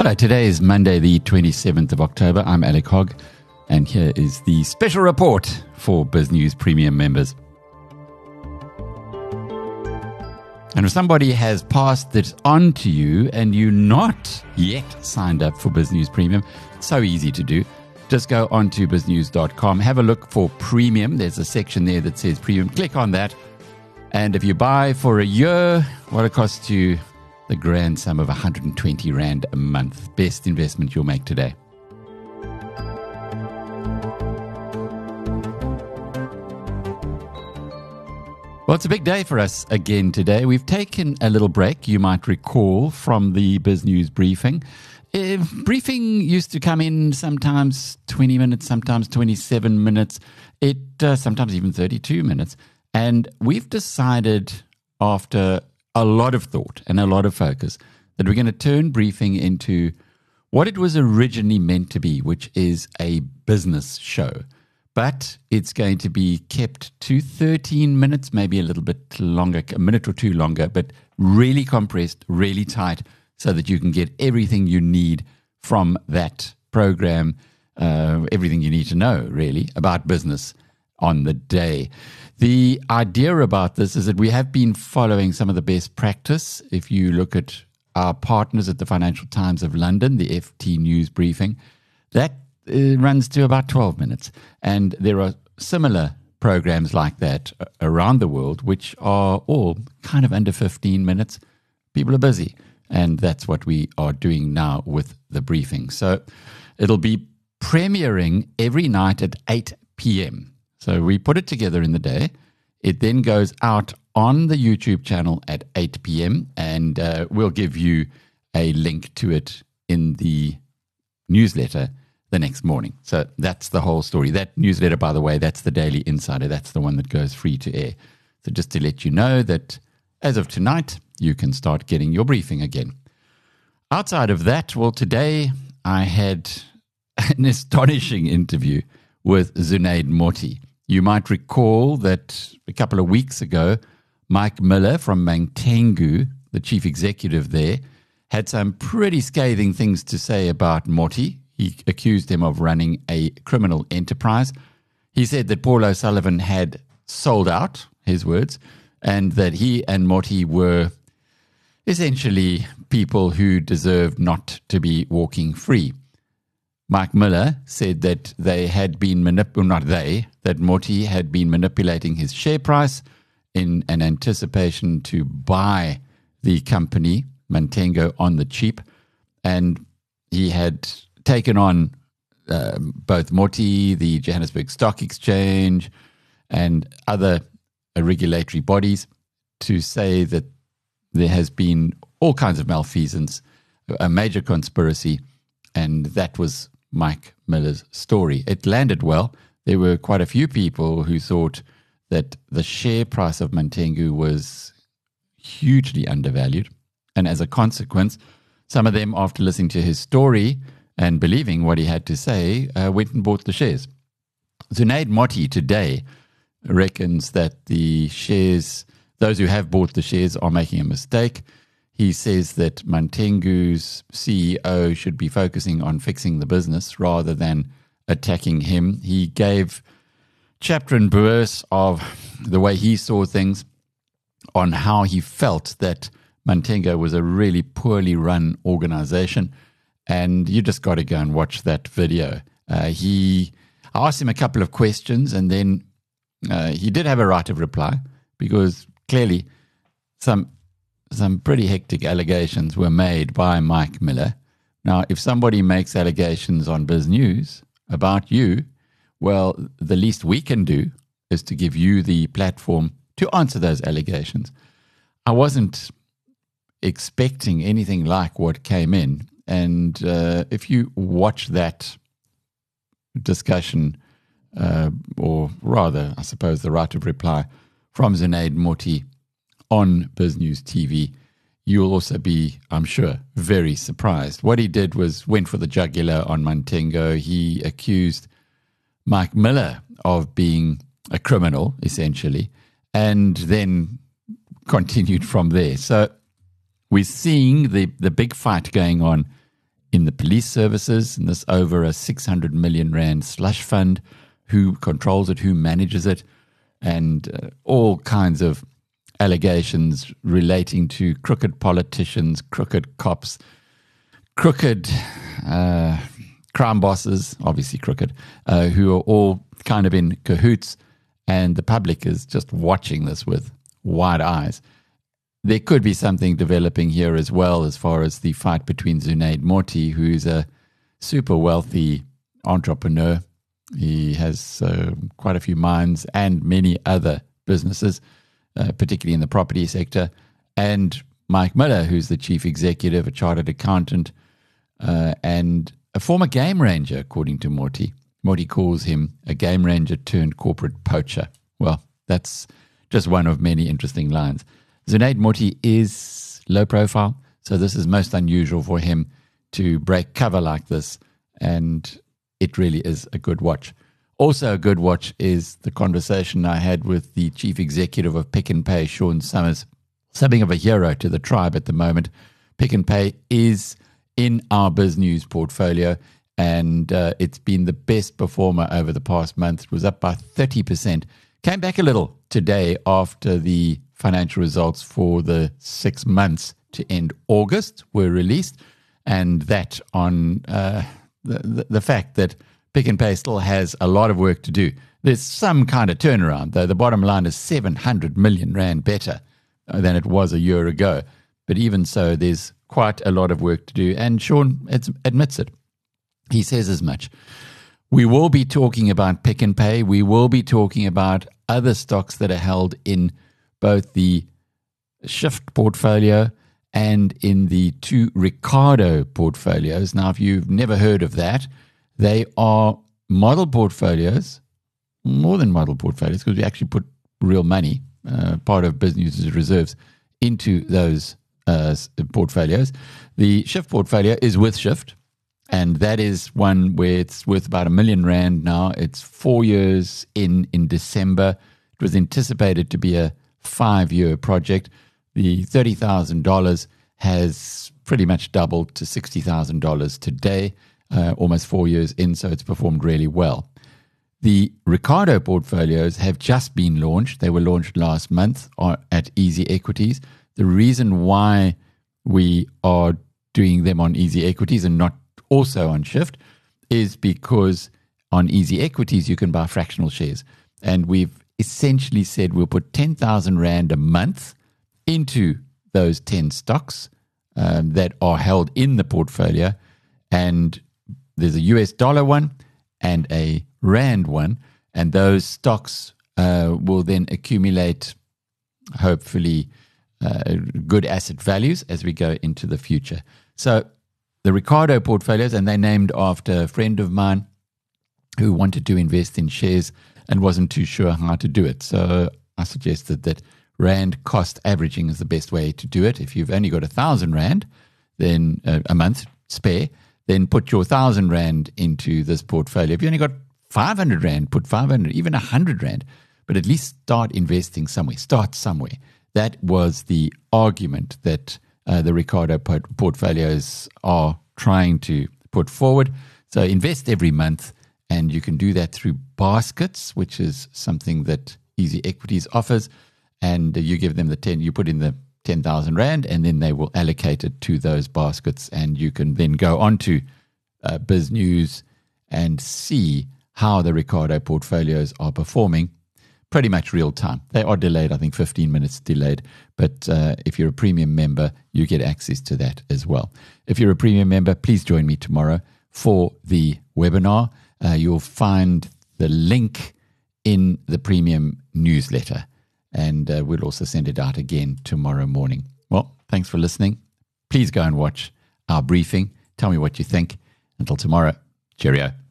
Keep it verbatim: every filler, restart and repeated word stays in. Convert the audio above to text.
Hello, today is Monday, the twenty-seventh of October. I'm Alec Hogg, and here is the special report for BizNews Premium members. And if somebody has passed this on to you and you're not yet signed up for BizNews Premium, it's so easy to do. Just go on to biz news dot com, have a look for Premium. There's a section there that says Premium. Click on that. And if you buy for a year, well, it costs you the grand sum of one hundred twenty Rand a month. Best investment you'll make today. Well, it's a big day for us again today. We've taken a little break, you might recall, from the BizNews briefing. Uh, briefing used to come in sometimes twenty minutes, sometimes twenty-seven minutes, it uh, sometimes even thirty-two minutes. And we've decided, after a lot of thought and a lot of focus, that we're going to turn briefing into what it was originally meant to be, which is a business show. But it's going to be kept to thirteen minutes, maybe a little bit longer, a minute or two longer, but really compressed, really tight, so that you can get everything you need from that program, uh, everything you need to know, really, about business on the day. The idea about this is that we have been following some of the best practice. If you look at our partners at the Financial Times of London, the F T News briefing, that uh, runs to about twelve minutes. And there are similar programs like that around the world, which are all kind of under fifteen minutes. People are busy. And that's what we are doing now with the briefing. So it'll be premiering every night at eight p.m. So we put it together in the day. It then goes out on the YouTube channel at eight p.m. and uh, we'll give you a link to it in the newsletter the next morning. So that's the whole story. That newsletter, by the way, that's the Daily Insider. That's the one that goes free to air. So just to let you know that as of tonight, you can start getting your briefing again. Outside of that, well, today I had an astonishing interview with Zunaid Motti. You might recall that a couple of weeks ago, Mike Miller from Mantengu, the chief executive there, had some pretty scathing things to say about Motti. He accused him of running a criminal enterprise. He said that Paul O'Sullivan had sold out, his words, and that he and Motti were essentially people who deserved not to be walking free. Mike Miller said that they had been manip- not they, that Motti had been manipulating his share price in an anticipation to buy the company, Mantengo, on the cheap. And he had taken on uh, both Motti, the Johannesburg Stock Exchange, and other uh, regulatory bodies to say that there has been all kinds of malfeasance, a major conspiracy, and that was Mike Miller's story. It landed well. There were quite a few people who thought that the share price of Mantengu was hugely undervalued. And as a consequence, some of them, after listening to his story and believing what he had to say, uh, went and bought the shares. Zunaid Motti today reckons that the shares, those who have bought the shares are making a mistake. He says that Mantengu's C E O should be focusing on fixing the business rather than attacking him. He gave chapter and verse of the way he saw things, on how he felt that Mantengo was a really poorly run organization. And you just got to go and watch that video. Uh, he I asked him a couple of questions, and then uh, he did have a right of reply, because clearly some some pretty hectic allegations were made by Mike Miller. Now, if somebody makes allegations on BizNews about you, well, the least we can do is to give you the platform to answer those allegations. I wasn't expecting anything like what came in. And uh, if you watch that discussion, uh, or rather, I suppose, the right of reply from Zunaid Motti on BizNews T V, you'll also be, I'm sure, very surprised. What he did was went for the jugular on Mantengo. He accused Mike Miller of being a criminal, essentially, and then continued from there. So we're seeing the, the big fight going on in the police services, and this over a six hundred million rand slush fund. Who controls it, who manages it, and uh, all kinds of allegations relating to crooked politicians, crooked cops, crooked uh, crime bosses, obviously crooked, uh, who are all kind of in cahoots, and the public is just watching this with wide eyes. There could be something developing here as well as far as the fight between Zunaid Morti, who's a super wealthy entrepreneur. He has uh, quite a few mines and many other businesses, uh, particularly in the property sector, and Mike Miller, who's the chief executive, a chartered accountant, uh, and a former game ranger, according to Morty. Morty calls him a game ranger turned corporate poacher. Well, that's just one of many interesting lines. Zunaid Morti is low profile, so this is most unusual for him to break cover like this, and it really is a good watch. Also a good watch is the conversation I had with the chief executive of Pick n Pay, Sean Summers, something of a hero to the tribe at the moment. Pick n Pay is in our BizNews portfolio, and uh, it's been the best performer over the past month. It was up by thirty percent. Came back a little today after the financial results for the six months to end August were released, and that on uh, the, the, the fact that Pick n Pay still has a lot of work to do. There's some kind of turnaround, though. The bottom line is seven hundred million rand better than it was a year ago. But even so, there's quite a lot of work to do, and Sean admits it. He says as much. We will be talking about Pick n Pay. We will be talking about other stocks that are held in both the Shift portfolio and in the two Ricardo portfolios. Now, if you've never heard of that, they are model portfolios, more than model portfolios, because we actually put real money, uh, part of BizNews' reserves, into those uh, portfolios. The Shift portfolio is with Shift, and that is one where it's worth about a million rand now. It's four years in in December. It was anticipated to be a five-year project. The thirty thousand dollars has pretty much doubled to sixty thousand dollars today, uh, almost four years in, so it's performed really well. The Ricardo portfolios have just been launched. They were launched last month at Easy Equities. The reason why we are doing them on Easy Equities and not also on Shift is because on Easy Equities you can buy fractional shares. And we've essentially said we'll put ten thousand rand a month into those ten stocks um, that are held in the portfolio. And there's a U S dollar one and a rand one. And those stocks uh, will then accumulate, hopefully, uh, good asset values as we go into the future. So the Ricardo portfolios, and they're named after a friend of mine who wanted to invest in shares and wasn't too sure how to do it. So I suggested that rand cost averaging is the best way to do it. If you've only got a thousand rand, then uh, a month spare, then put your thousand rand into this portfolio. If you only got five hundred rand, put five hundred, even a hundred rand, but at least start investing somewhere, start somewhere. That was the argument that uh, the Ricardo port- portfolios are trying to put forward. So invest every month, and you can do that through baskets, which is something that Easy Equities offers. And you give them the ten, you put in the ten thousand rand, and then they will allocate it to those baskets. And you can then go on to uh, BizNews and see how the Ricardo portfolios are performing pretty much real time. They are delayed, I think fifteen minutes delayed. But uh, if you're a premium member, you get access to that as well. If you're a premium member, please join me tomorrow for the webinar. Uh, you'll find the link in the premium newsletter. And uh, we'll also send it out again tomorrow morning. Well, thanks for listening. Please go and watch our briefing. Tell me what you think. Until tomorrow, cheerio.